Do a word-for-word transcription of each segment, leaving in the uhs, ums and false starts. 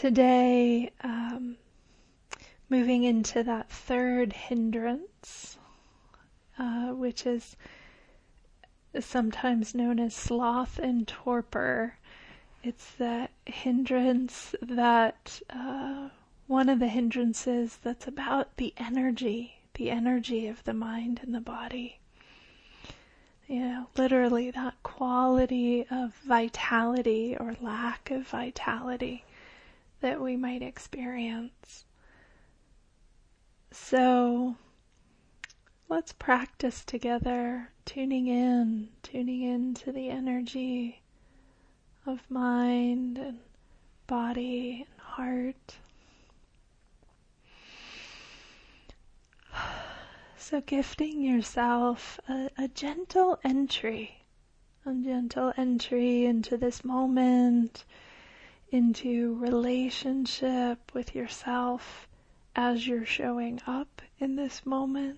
today, um, moving into that third hindrance, uh, which is sometimes known as sloth and torpor. It's that hindrance that, uh, one of the hindrances that's about the energy, the energy of the mind and the body. You know, literally that quality of vitality or lack of vitality that we might experience. So let's practice together, tuning in, tuning into the energy of mind and body and heart. So gifting yourself a, a gentle entry, a gentle entry into this moment, into relationship with yourself as you're showing up in this moment.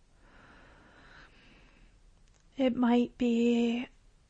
It might be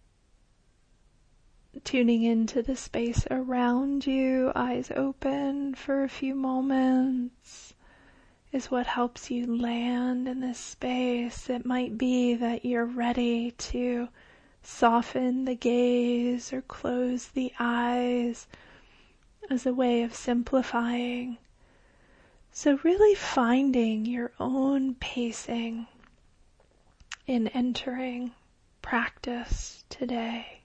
tuning into the space around you, eyes open for a few moments is what helps you land in this space. It might be that you're ready to soften the gaze or close the eyes as a way of simplifying. So really finding your own pacing in entering practice today.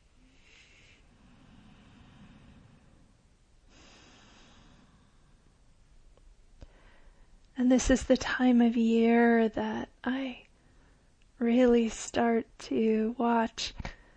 And this is the time of year that I really start to watch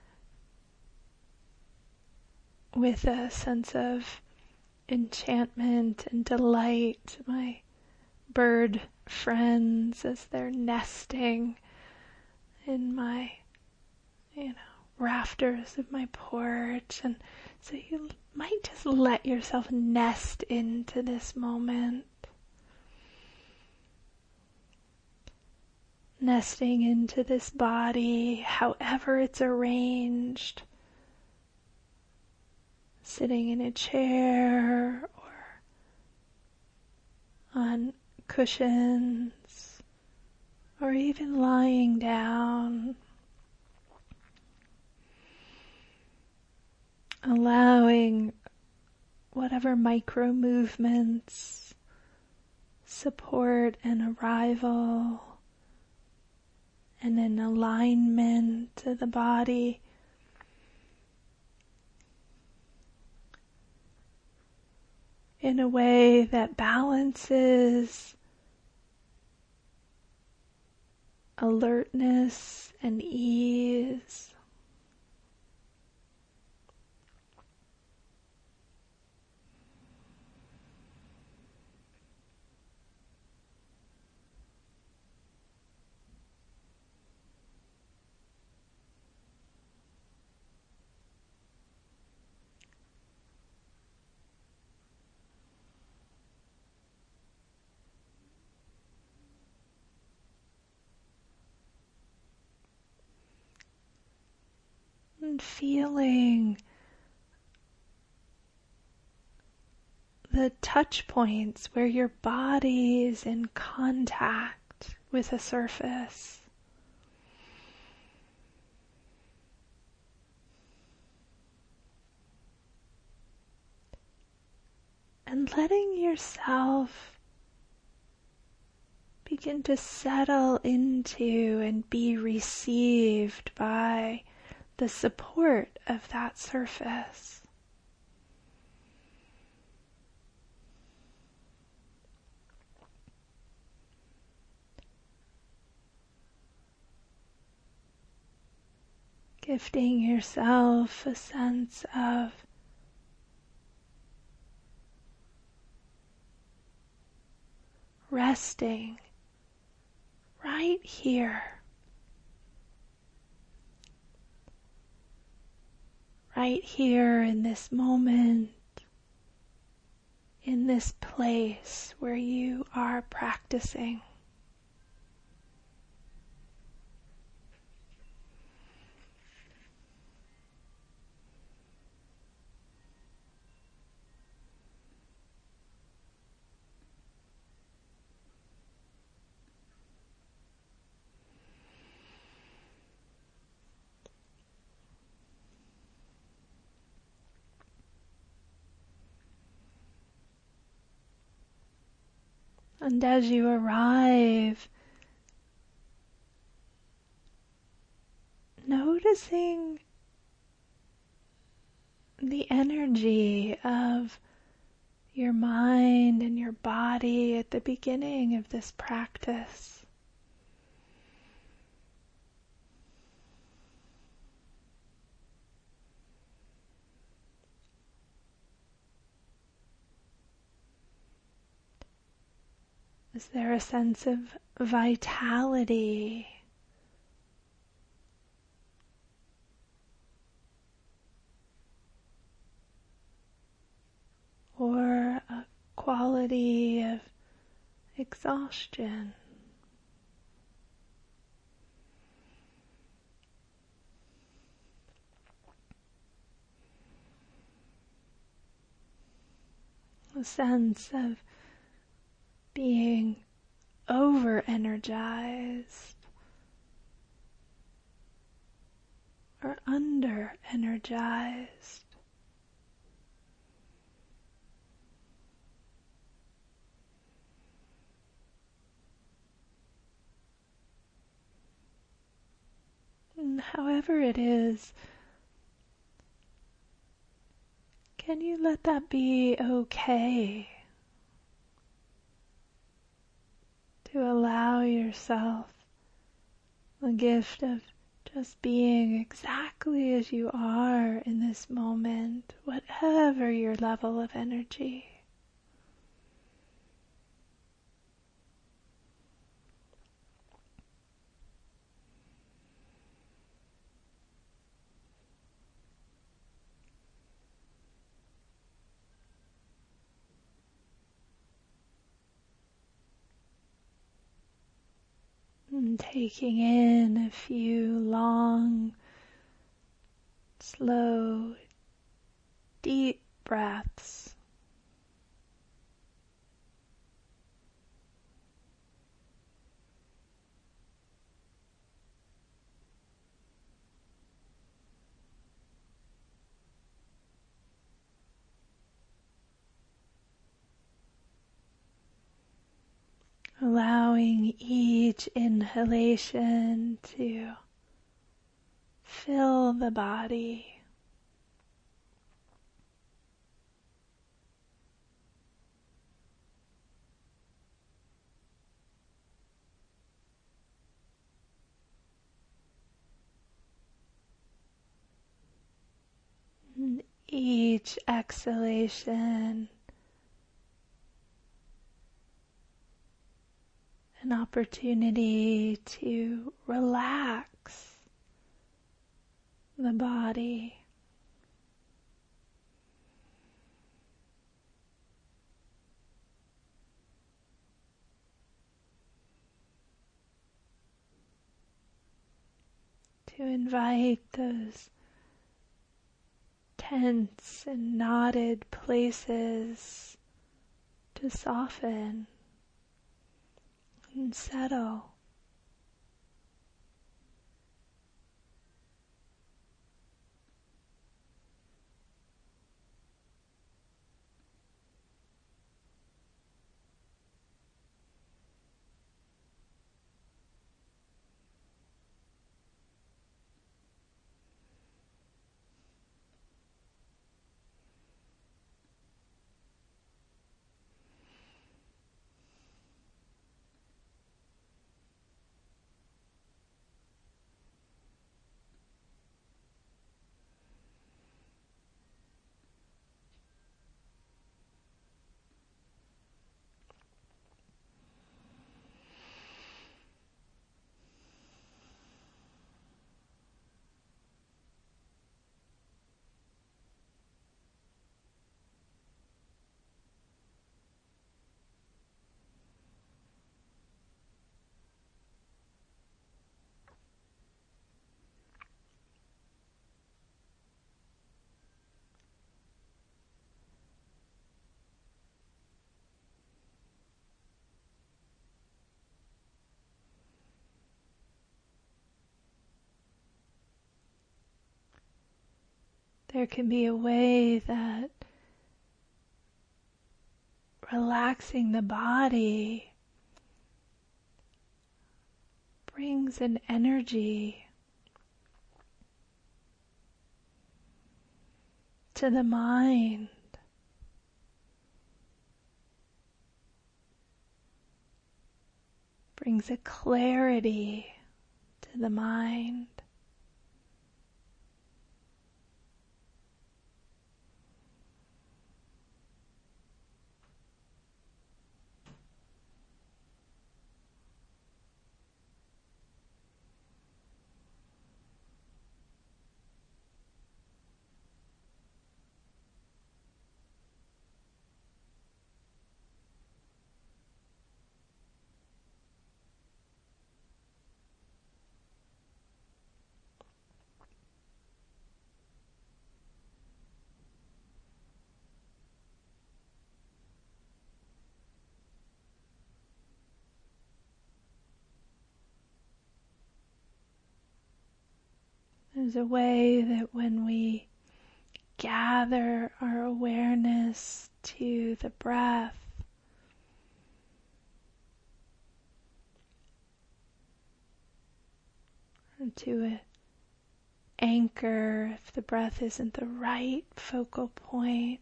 with a sense of enchantment and delight my bird friends as they're nesting in my, you know, rafters of my porch. And so you might just let yourself nest into this moment. Nesting into this body, however it's arranged. Sitting in a chair or on cushions or even lying down. Allowing whatever micro movements support an arrival and an alignment to the body. In a way that balances alertness and ease. And feeling the touch points where your body is in contact with a surface. And letting yourself begin to settle into and be received by the support of that surface. Gifting yourself a sense of resting right here. Right here in this moment, in this place where you are practicing. And as you arrive, noticing the energy of your mind and your body at the beginning of this practice. Is there a sense of vitality? Or a quality of exhaustion? A sense of being over-energized or under-energized. And however it is, can you let that be okay? To allow yourself the gift of just being exactly as you are in this moment, whatever your level of energy. And taking in a few long, slow, deep breaths. Allowing each inhalation to fill the body. And each exhalation, an opportunity to relax the body. To invite those tense and knotted places to soften and settle. There can be a way that relaxing the body brings an energy to the mind. Brings a clarity to the mind. There's a way that when we gather our awareness to the breath, or to an anchor if the breath isn't the right focal point,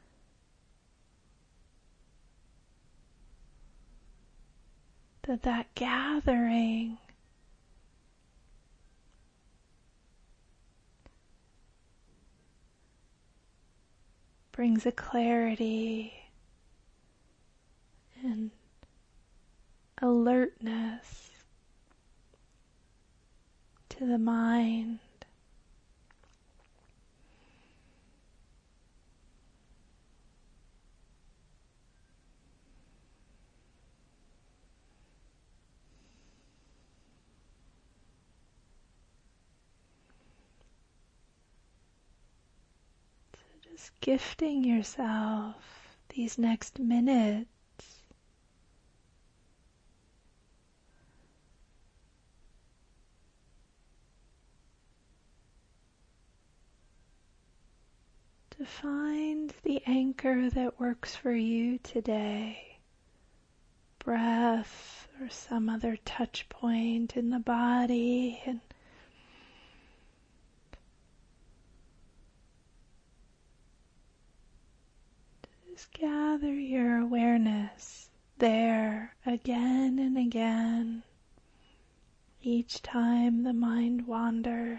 that that gathering brings a clarity and alertness to the mind. Just gifting yourself these next minutes to find the anchor that works for you today. Breath or some other touch point in the body, and just gather your awareness there again and again, each time the mind wanders.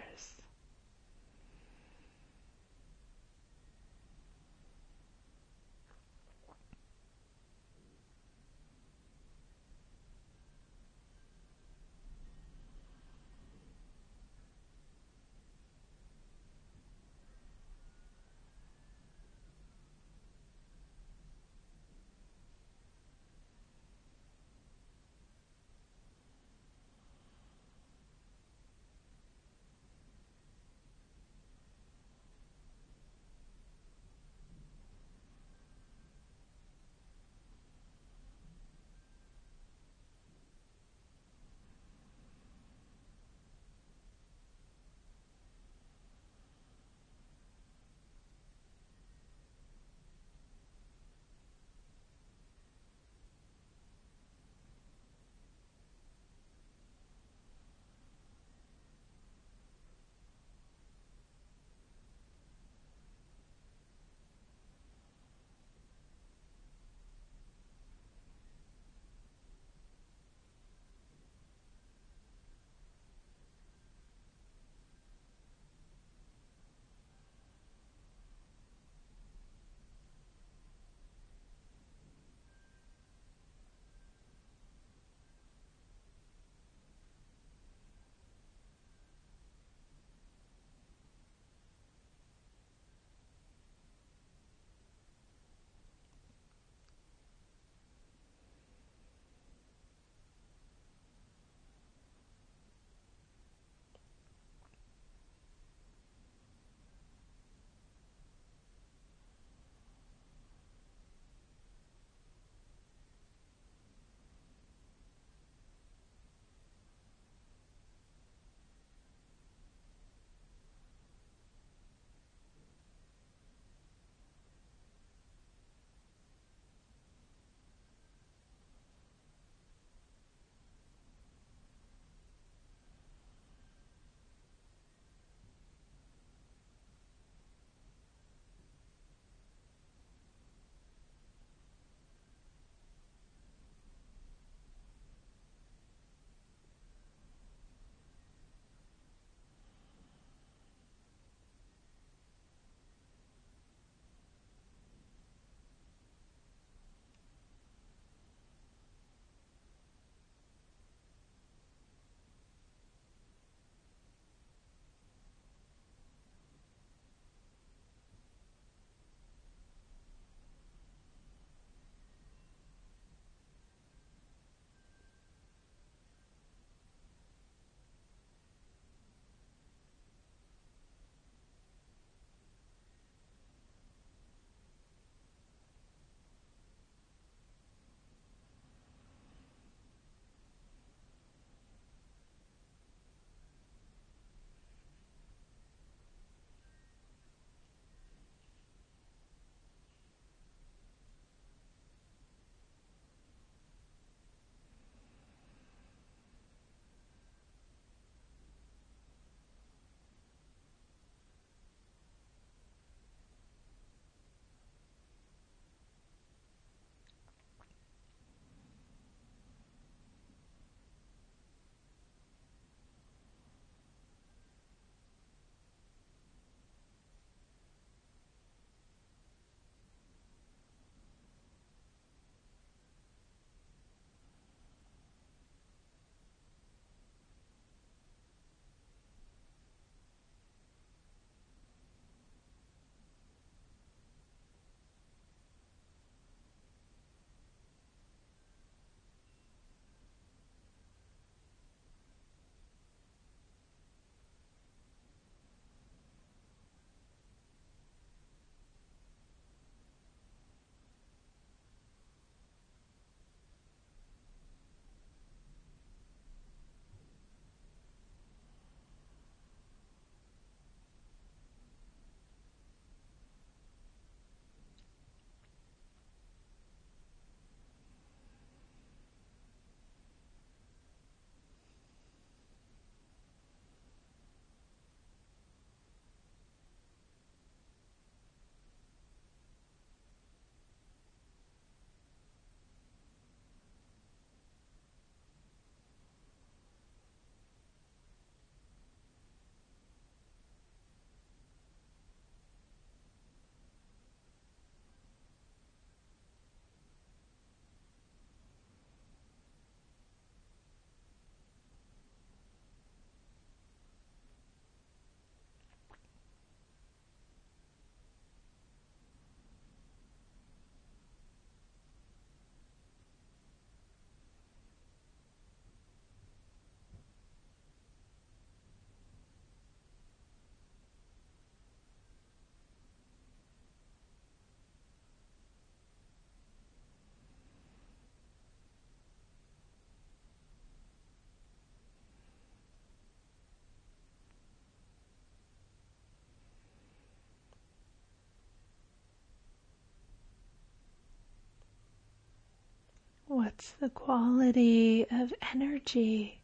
What's the quality of energy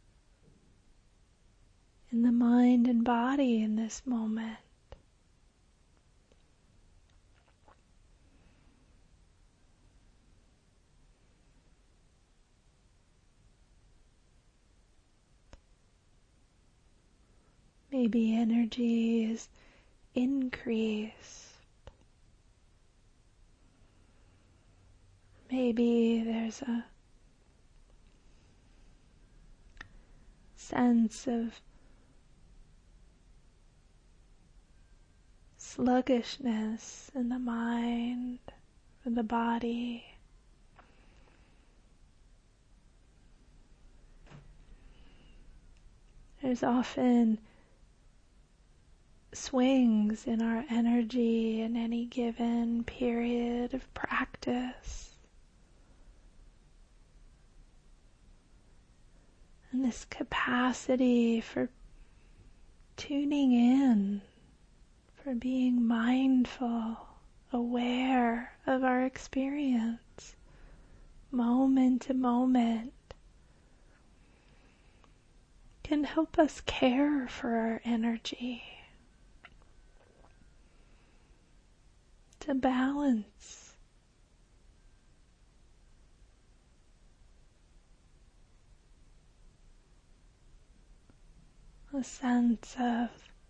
in the mind and body in this moment? Maybe energy is increased. Maybe there's a sense of sluggishness in the mind or the body. There's often swings in our energy in any given period of practice. And this capacity for tuning in, for being mindful, aware of our experience, moment to moment, can help us care for our energy, to balance. A sense of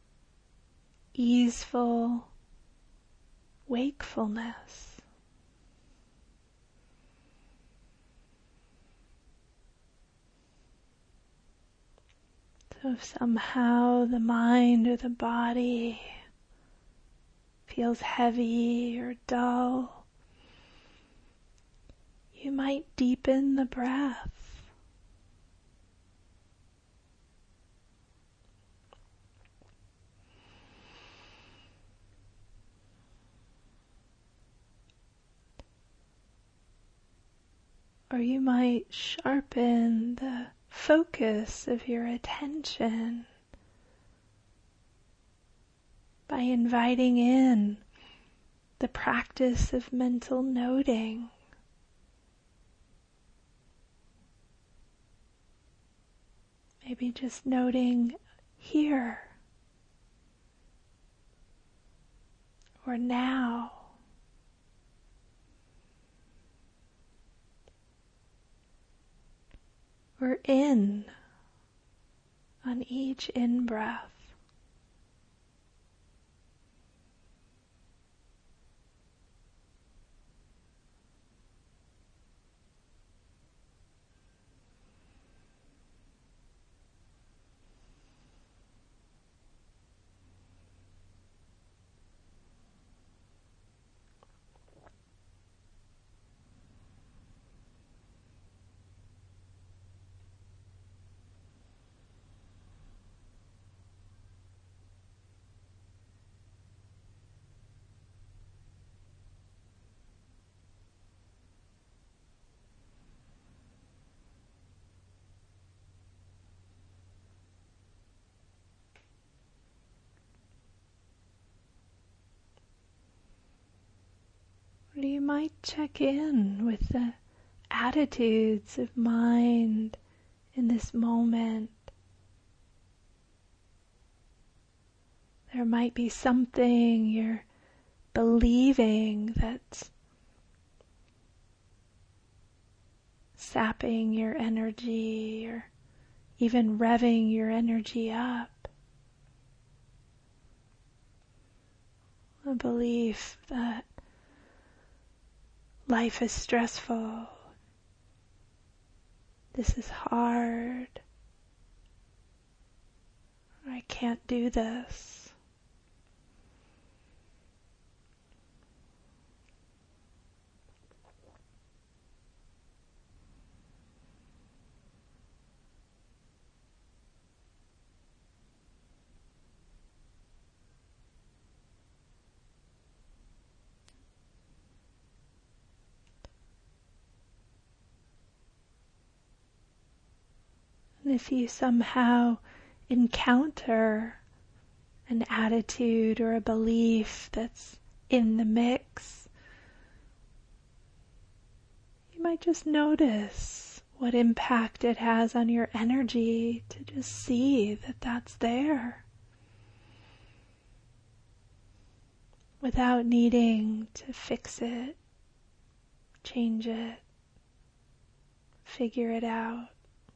easeful wakefulness. So if somehow the mind or the body feels heavy or dull, you might deepen the breath. Or you might sharpen the focus of your attention by inviting in the practice of mental noting. Maybe just noting here or now. Or in on each in-breath. Or you might check in with the attitudes of mind in this moment. There might be something you're believing that's sapping your energy or even revving your energy up. A belief that life is stressful, this is hard, I can't do this. And if you somehow encounter an attitude or a belief that's in the mix, you might might just notice what impact it has on your energy to just see that that's there, without needing to fix it, change it, figure it out.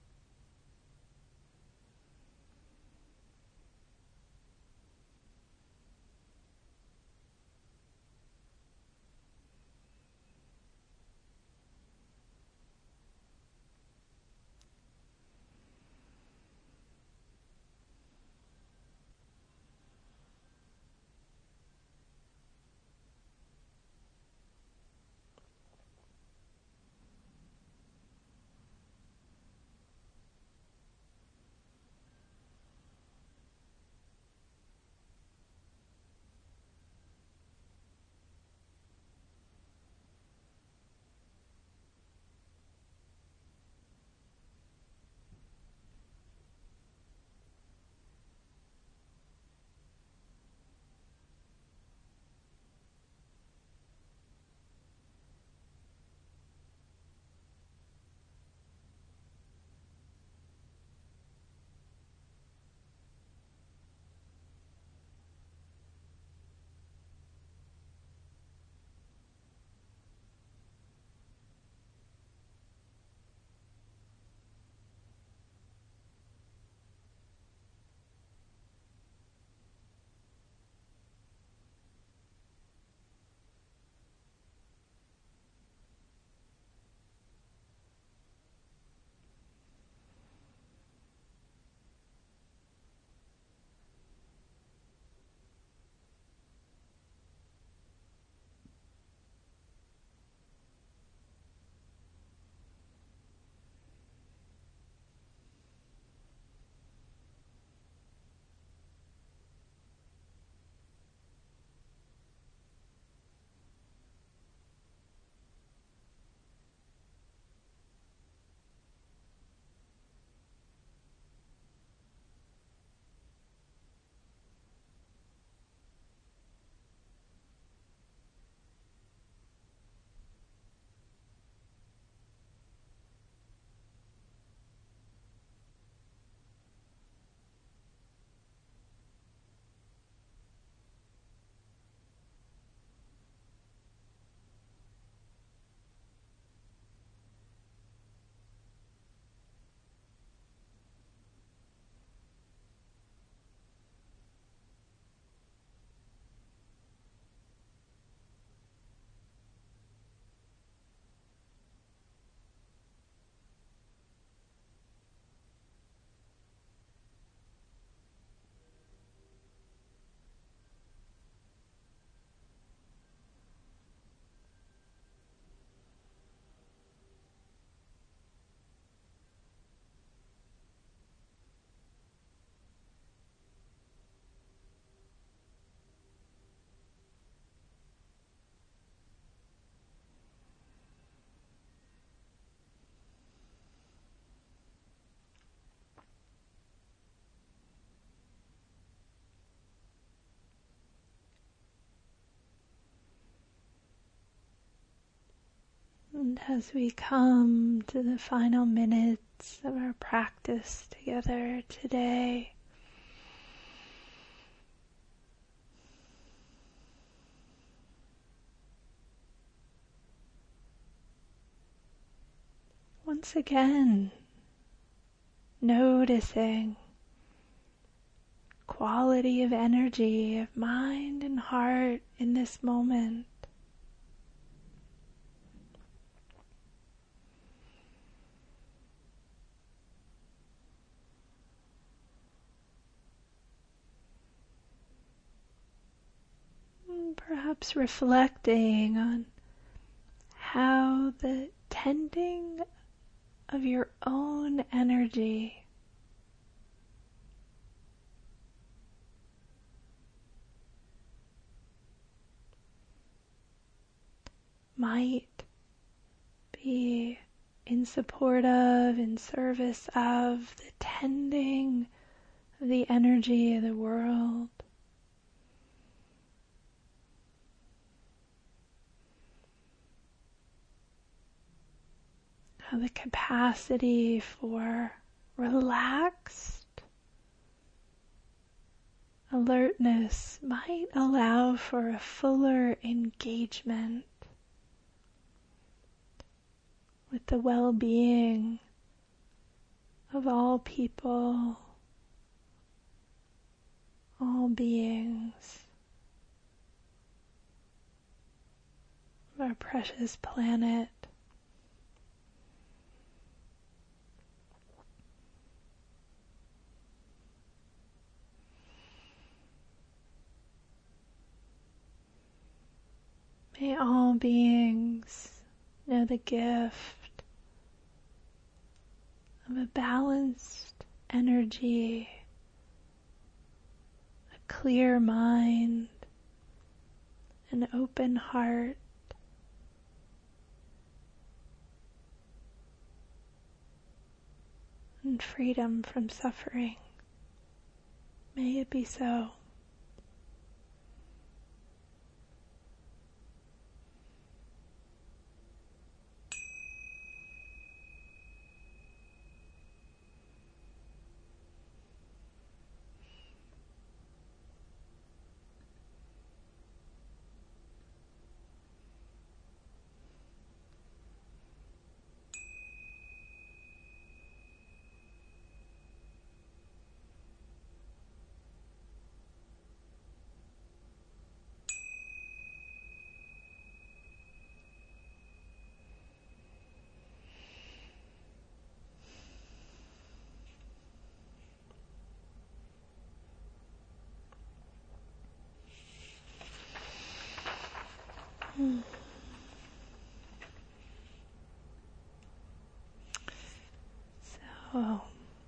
And as we come to the final minutes of our practice together today, once again, noticing quality of energy of mind and heart in this moment. Perhaps reflecting on how the tending of your own energy might be in support of, in service of the tending of the energy of the world. how the capacity for relaxed alertness might allow for a fuller engagement with the well-being of all people, all beings, of our precious planet. May all beings know the gift of a balanced energy, a clear mind, an open heart, and freedom from suffering. May it be so. Hmm. So,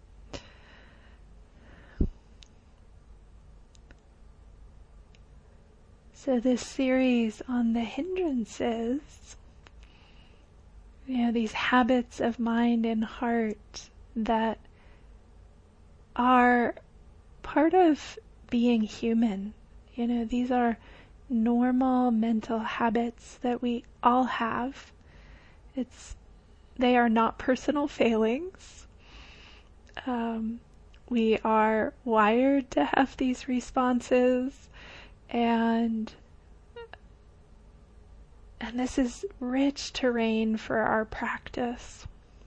so this series on the hindrances, you know, these habits of mind and heart that are part of being human. You know, these are normal mental habits that we all have. It's they are not personal failings. Um, we are wired to have these responses, and and this is rich terrain for our practice.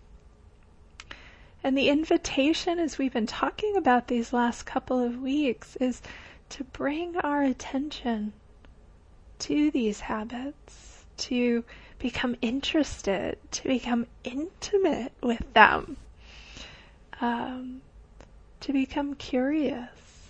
And the invitation, as we've been talking about these last couple of weeks, is to bring our attention to these habits, to become interested, to become intimate with them, um, to become curious,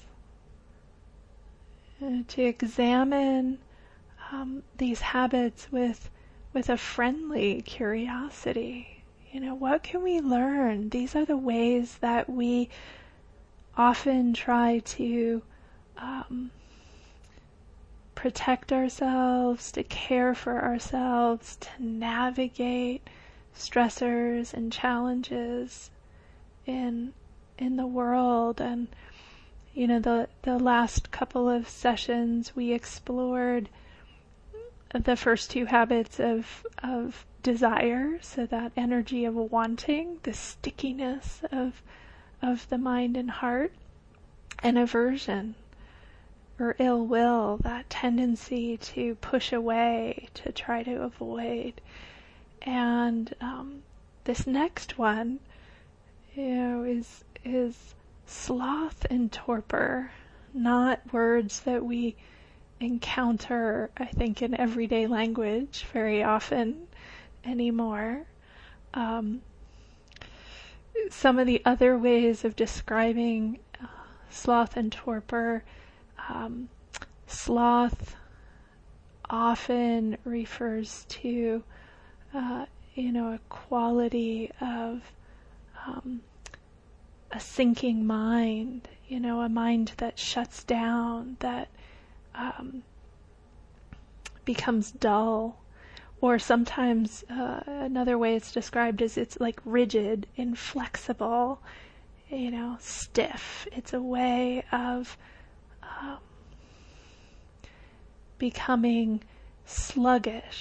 uh, to examine um, these habits with with a friendly curiosity. You know, what can we learn? These are the ways that we often try to um, protect ourselves, to care for ourselves, to navigate stressors and challenges in in the world. And you know, the the last couple of sessions we explored the first two habits of of desire, so that energy of wanting, the stickiness of of the mind and heart, and aversion or ill will, that tendency to push away, to try to avoid. And um, this next one, you know, is is sloth and torpor, not words that we encounter, I think, in everyday language very often anymore. Um, some of the other ways of describing uh, sloth and torpor, um, sloth often refers to, uh, you know, a quality of um, a sinking mind, you know, a mind that shuts down, that um, becomes dull. Or sometimes uh, another way it's described is it's like rigid, inflexible, you know, stiff. It's a way of um, becoming sluggish,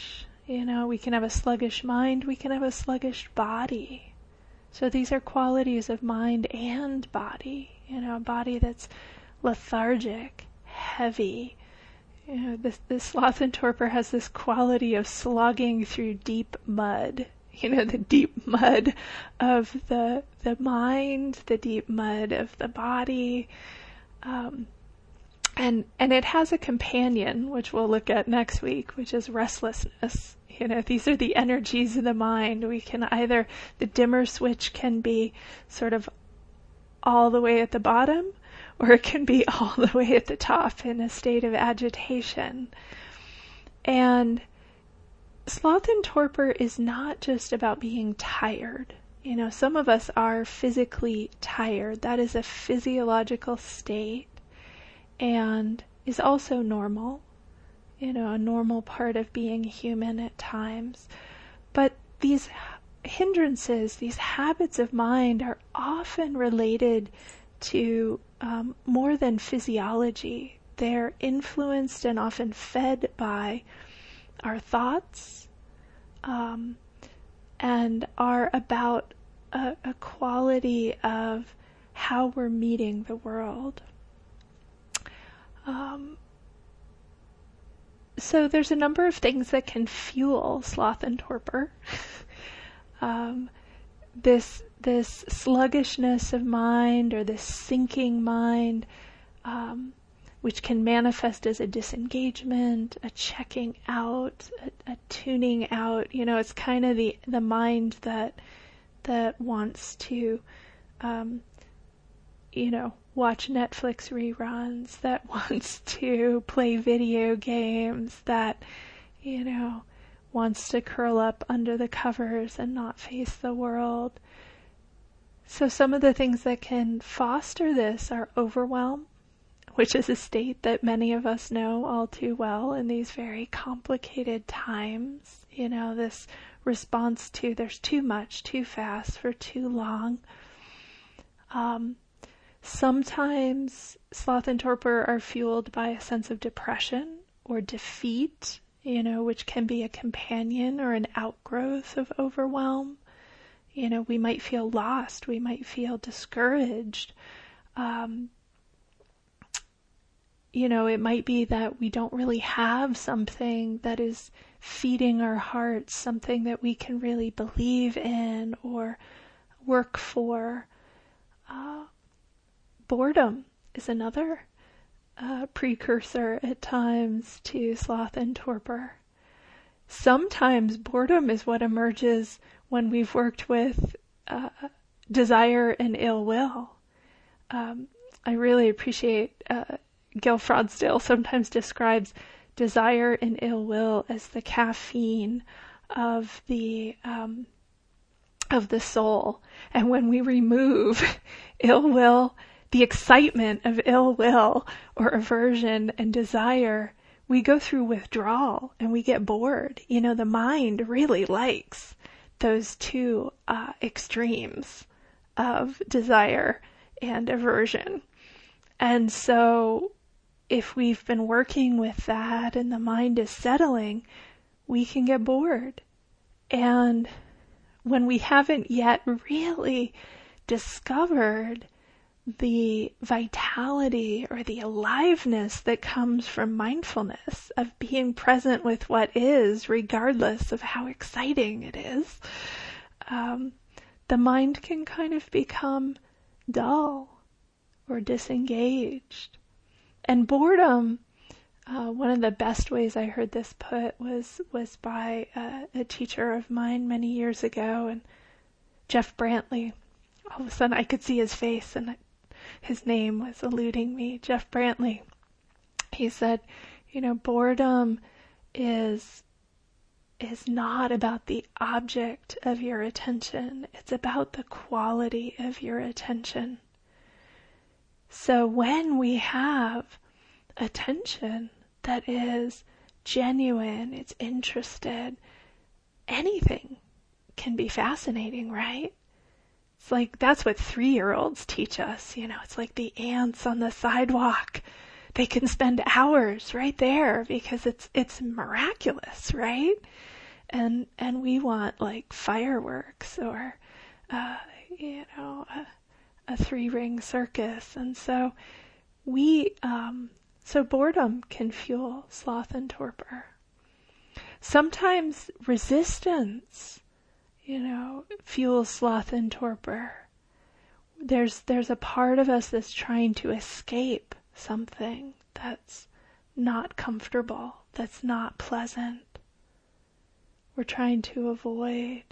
You know, we can have a sluggish mind, we can have a sluggish body. So these are qualities of mind and body. You know, a body that's lethargic, heavy. You know, this, this sloth and torpor has this quality of slogging through deep mud. You know, the deep mud of the the mind, the deep mud of the body. Um, and and it has a companion, which we'll look at next week, which is restlessness. You know, these are the energies of the mind. We can either, the dimmer switch can be sort of all the way at the bottom, or it can be all the way at the top in a state of agitation. And sloth and torpor is not just about being tired. You know, some of us are physically tired. That is a physiological state and is also normal. You know, a normal part of being human at times. But these hindrances, these habits of mind are often related to um, more than physiology. They're influenced and often fed by our thoughts, um, and are about a, a quality of how we're meeting the world. Um, so there's a number of things that can fuel sloth and torpor. um, this this sluggishness of mind, or this sinking mind, um, which can manifest as a disengagement, a checking out, a, a tuning out. You know, it's kind of the, the mind that that wants to, um, you know, watch Netflix reruns, that wants to play video games, that, you know, wants to curl up under the covers and not face the world. So some of the things that can foster this are overwhelm, which is a state that many of us know all too well in these very complicated times. You know, this response to there's too much, too fast, for too long. Um, sometimes sloth and torpor are fueled by a sense of depression or defeat, you know, which can be a companion or an outgrowth of overwhelm. You know, we might feel lost, we might feel discouraged. Um, You know, it might be that we don't really have something that is feeding our hearts, something that we can really believe in or work for. Uh, boredom is another uh, precursor at times to sloth and torpor. Sometimes boredom is what emerges when we've worked with uh, desire and ill will. Um, I really appreciate uh, Gil Fronsdale sometimes describes desire and ill will as the caffeine of the um, of the soul. And when we remove ill will, the excitement of ill will or aversion and desire, we go through withdrawal and we get bored. You know, the mind really likes those two uh, extremes of desire and aversion. And so if we've been working with that and the mind is settling, we can get bored. And when we haven't yet really discovered the vitality or the aliveness that comes from mindfulness, of being present with what is, regardless of how exciting it is, um, the mind can kind of become dull or disengaged. And boredom, uh, one of the best ways I heard this put was was by uh, a teacher of mine many years ago, and Jeff Brantley. All of a sudden I could see his face and his name was eluding me. Jeff Brantley. He said, you know, boredom is is not about the object of your attention. It's about the quality of your attention. So when we have attention that is genuine, it's interested, anything can be fascinating, right? It's like, that's what three-year-olds teach us, you know, it's like the ants on the sidewalk. They can spend hours right there because it's, it's miraculous, right? and, and we want like fireworks or, uh, you know, a, a three ring circus. And so we, um, so boredom can fuel sloth and torpor. Sometimes resistance, you know, fuels sloth and torpor. There's, there's a part of us that's trying to escape something that's not comfortable, that's not pleasant. We're trying to avoid.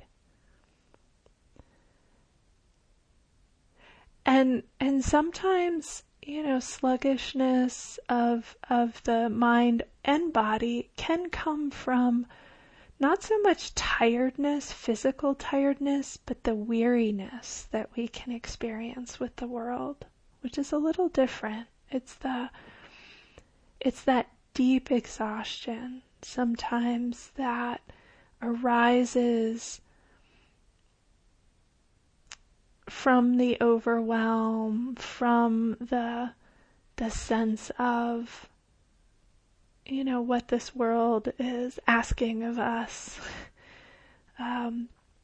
And, and sometimes, you know, sluggishness of, of the mind and body can come from not so much tiredness, physical tiredness, but the weariness that we can experience with the world, which is a little different. It's the, it's that deep exhaustion sometimes that arises from the overwhelm, from the, the sense of, you know, what this world is asking of us. Um,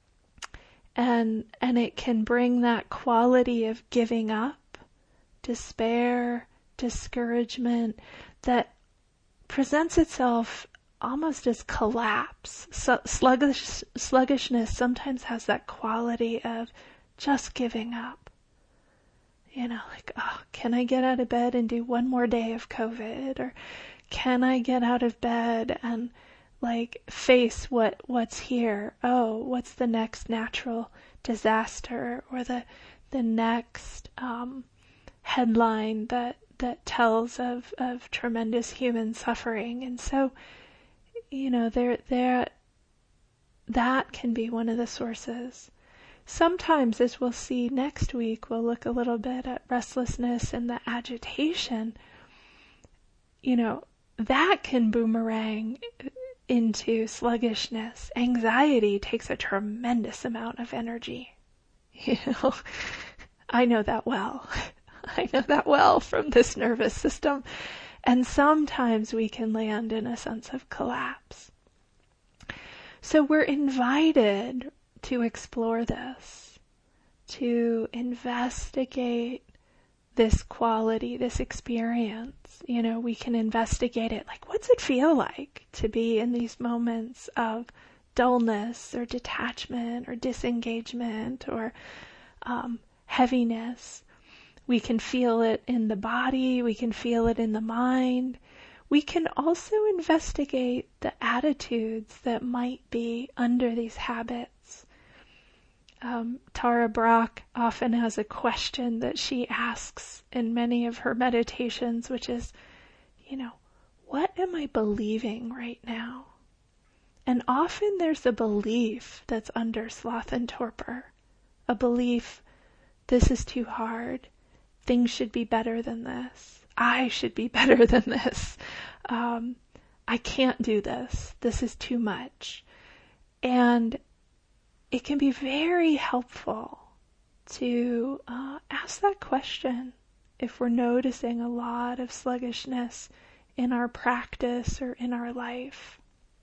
and, and it can bring that quality of giving up, despair, discouragement that presents itself almost as collapse. So sluggish, sluggishness sometimes has that quality of just giving up. You know, like, oh, can I get out of bed and do one more day of COVID? Or can I get out of bed and like face what, what's here? Oh, what's the next natural disaster or the, the next, um, headline that, that tells of, of tremendous human suffering. And so, you know, there, there, that can be one of the sources. Sometimes, as we'll see next week, we'll look a little bit at restlessness and the agitation. You know, that can boomerang into sluggishness. Anxiety takes a tremendous amount of energy. You know, I know that well. I know that well from this nervous system. And sometimes we can land in a sense of collapse. So we're invited to explore this, to investigate this quality, this experience. You know, we can investigate it. Like, what's it feel like to be in these moments of dullness or detachment or disengagement or um, heaviness? We can feel it in the body. We can feel it in the mind. We can also investigate the attitudes that might be under these habits. Um, Tara Brach often has a question that she asks in many of her meditations, which is, you know, what am I believing right now? And often there's a belief that's under sloth and torpor, a belief, this is too hard, things should be better than this, I should be better than this, um, I can't do this, this is too much. And it can be very helpful to uh, ask that question if we're noticing a lot of sluggishness in our practice or in our life.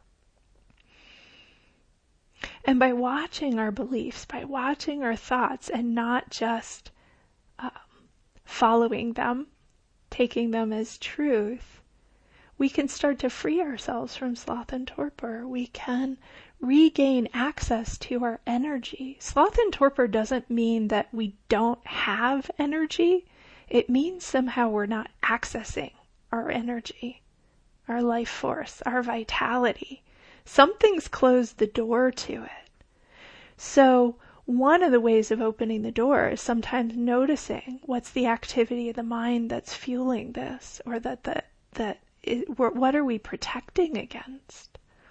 And by watching our beliefs, by watching our thoughts and not just um, following them, taking them as truth, we can start to free ourselves from sloth and torpor. We can regain access to our energy. Sloth and torpor doesn't mean that we don't have energy. It means somehow we're not accessing our energy, our life force, our vitality. Something's closed the door to it. So one of the ways of opening the door is sometimes noticing what's the activity of the mind that's fueling this, or that the, that is, what are we protecting against?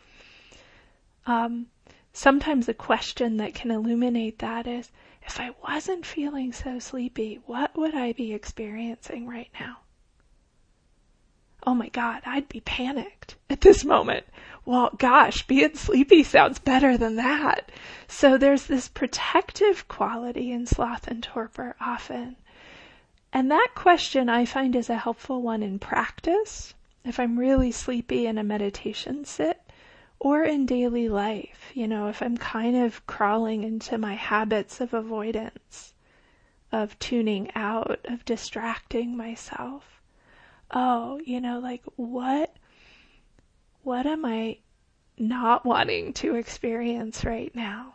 Um, sometimes a question that can illuminate that is, if I wasn't feeling so sleepy, what would I be experiencing right now? Oh my God, I'd be panicked at this moment. Well, gosh, being sleepy sounds better than that. So there's this protective quality in sloth and torpor often. And that question I find is a helpful one in practice. If I'm really sleepy in a meditation sit, or in daily life, you know, if I'm kind of crawling into my habits of avoidance, of tuning out, of distracting myself. Oh, you know, like what, what am I not wanting to experience right now?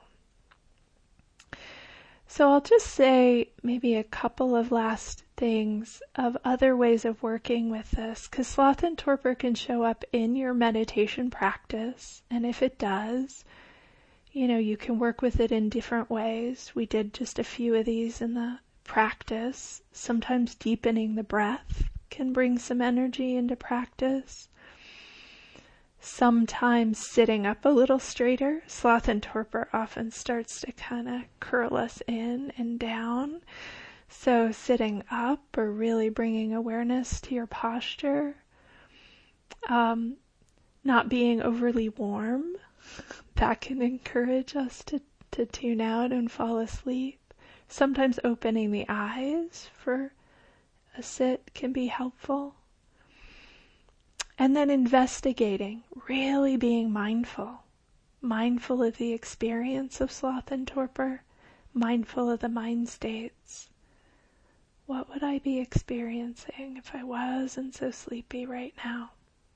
So I'll just say maybe a couple of last things of other ways of working with this, because sloth and torpor can show up in your meditation practice. And if it does, you know, you can work with it in different ways. We did just a few of these in the practice. Sometimes deepening the breath can bring some energy into practice. Sometimes sitting up a little straighter. Sloth and torpor often starts to kind of curl us in and down. So sitting up or really bringing awareness to your posture. Um, not being overly warm. That can encourage us to, to tune out and fall asleep. Sometimes opening the eyes for a sit can be helpful. And then investigating, really being mindful, mindful of the experience of sloth and torpor, mindful of the mind states. What would I be experiencing if I wasn't so sleepy right now?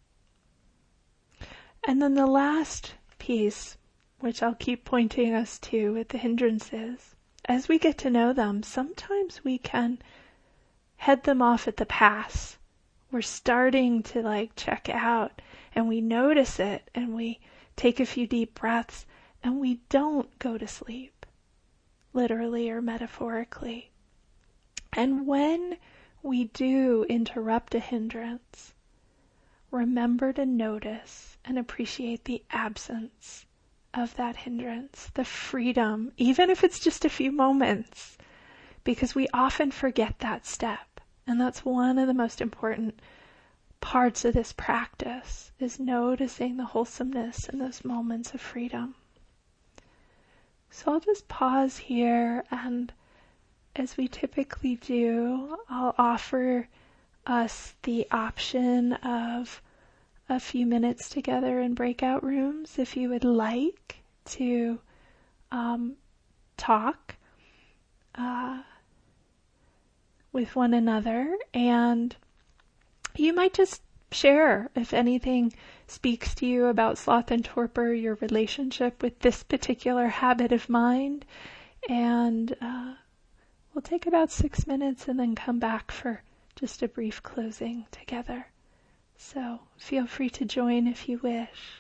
And then the last piece, which I'll keep pointing us to with the hindrances, as we get to know them, sometimes we can head them off at the pass. We're starting to like check out and we notice it and we take a few deep breaths and we don't go to sleep, literally or metaphorically. And when we do interrupt a hindrance, remember to notice and appreciate the absence of that hindrance, the freedom, even if it's just a few moments, because we often forget that step. And that's one of the most important parts of this practice, is noticing the wholesomeness in those moments of freedom. So I'll just pause here, and as we typically do, I'll offer us the option of a few minutes together in breakout rooms if you would like to um, talk uh, with one another, and you might just share if anything speaks to you about sloth and torpor, your relationship with this particular habit of mind, and uh, we'll take about six minutes and then come back for just a brief closing together. So feel free to join if you wish.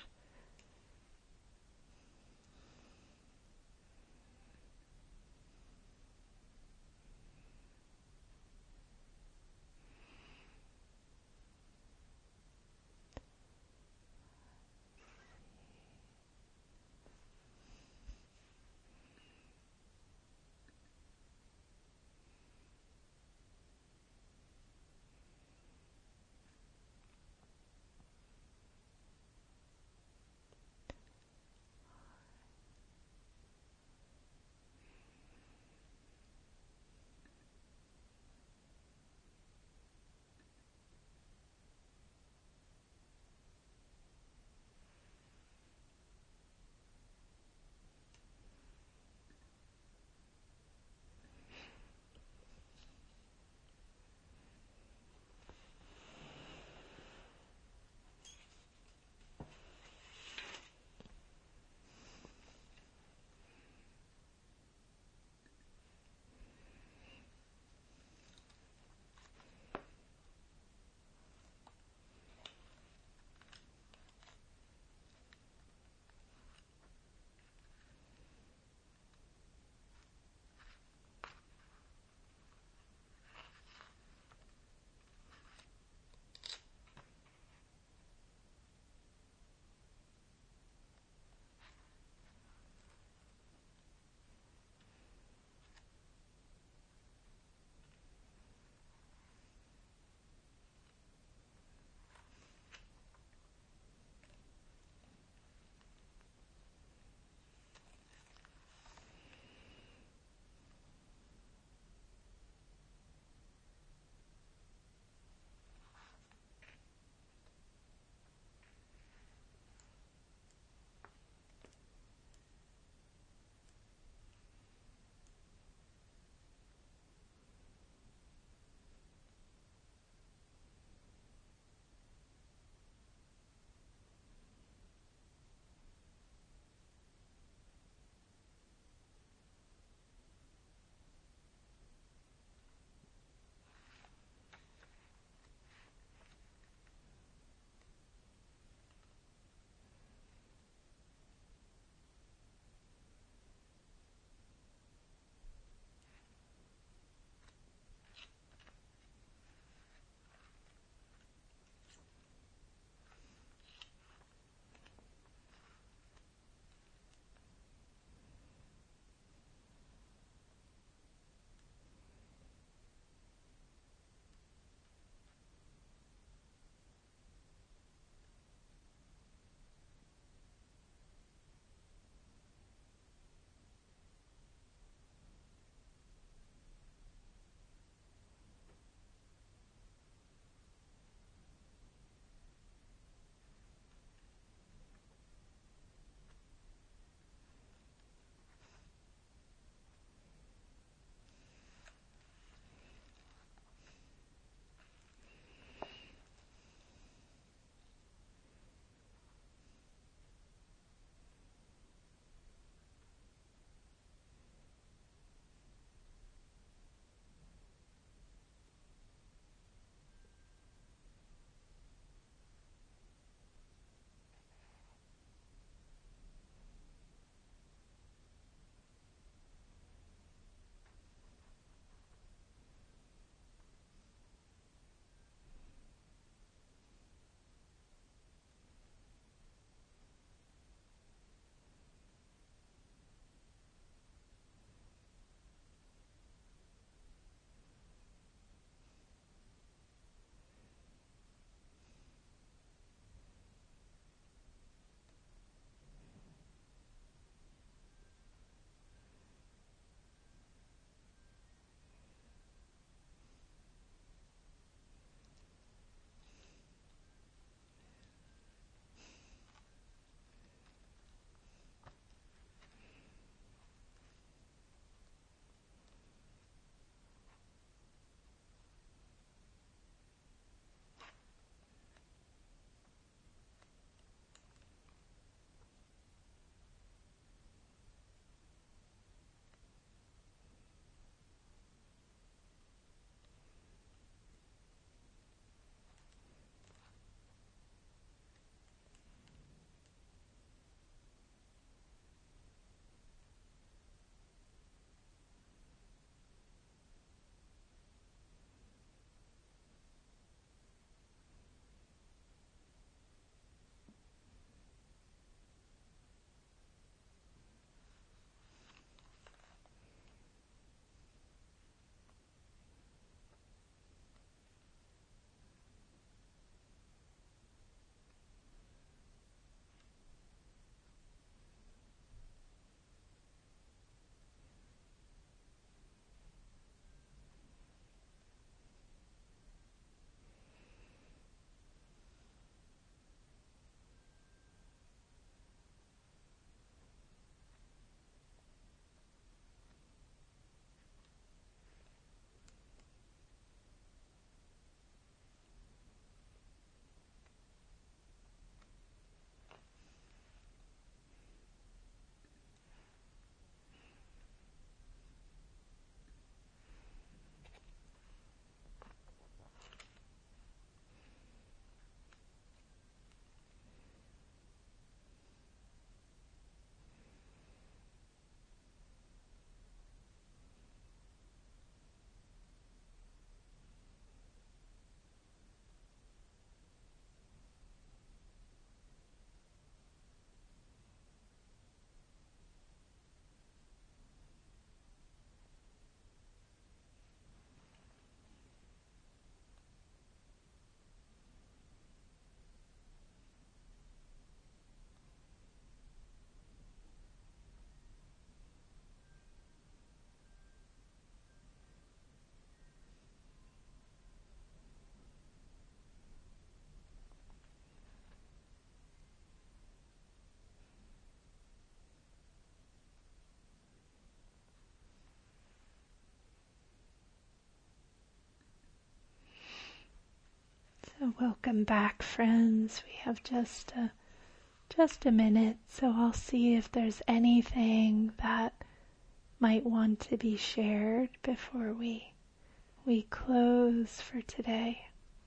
Welcome back, friends. We have just a, just a minute, so I'll see if there's anything that might want to be shared before we we close for today.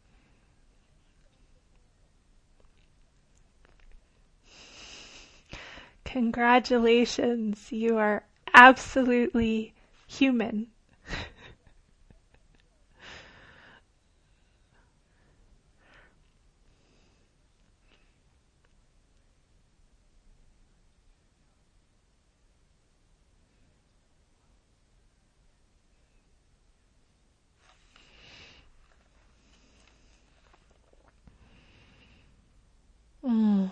Congratulations, you are absolutely human. Mm.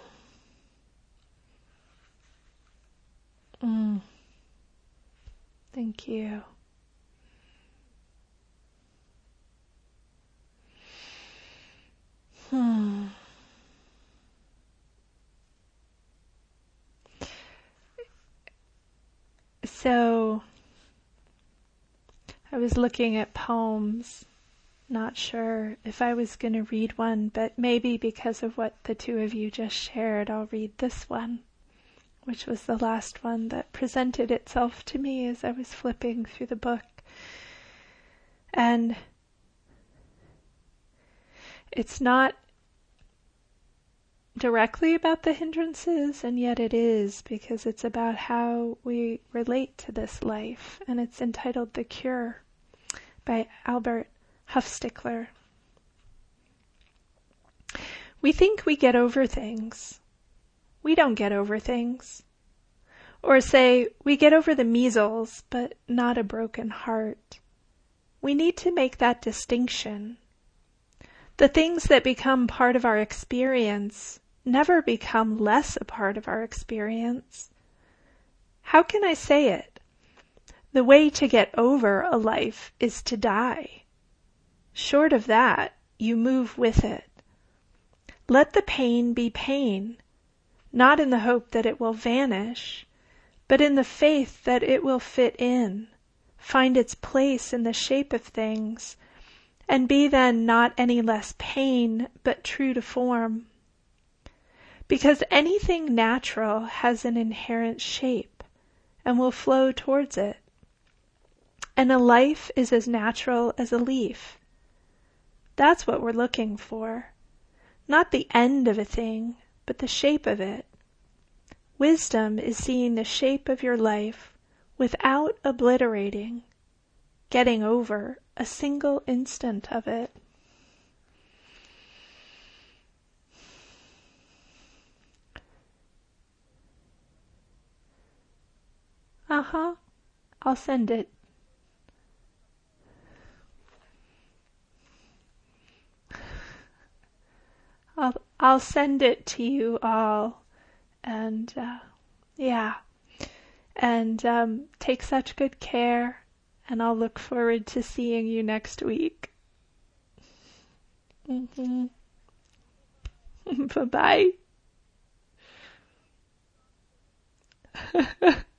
Mm. Thank you. Hmm. So, I was looking at poems, not sure if I was going to read one, but maybe because of what the two of you just shared, I'll read this one, which was the last one that presented itself to me as I was flipping through the book. And it's not directly about the hindrances, and yet it is, because it's about how we relate to this life, and it's entitled The Cure by Albert Hofstadter. We think we get over things. We don't get over things. Or say, we get over the measles, but not a broken heart. We need to make that distinction. The things that become part of our experience never become less a part of our experience. How can I say it? The way to get over a life is to die. Short of that, you move with it. Let the pain be pain, not in the hope that it will vanish, but in the faith that it will fit in, find its place in the shape of things, and be then not any less pain, but true to form. Because anything natural has an inherent shape, and will flow towards it. And a life is as natural as a leaf. That's what we're looking for. Not the end of a thing, but the shape of it. Wisdom is seeing the shape of your life without obliterating, getting over a single instant of it. Uh-huh. I'll send it. I'll I'll send it to you all, and uh, yeah, and um, take such good care, and I'll look forward to seeing you next week. Mm-hmm. Bye-bye.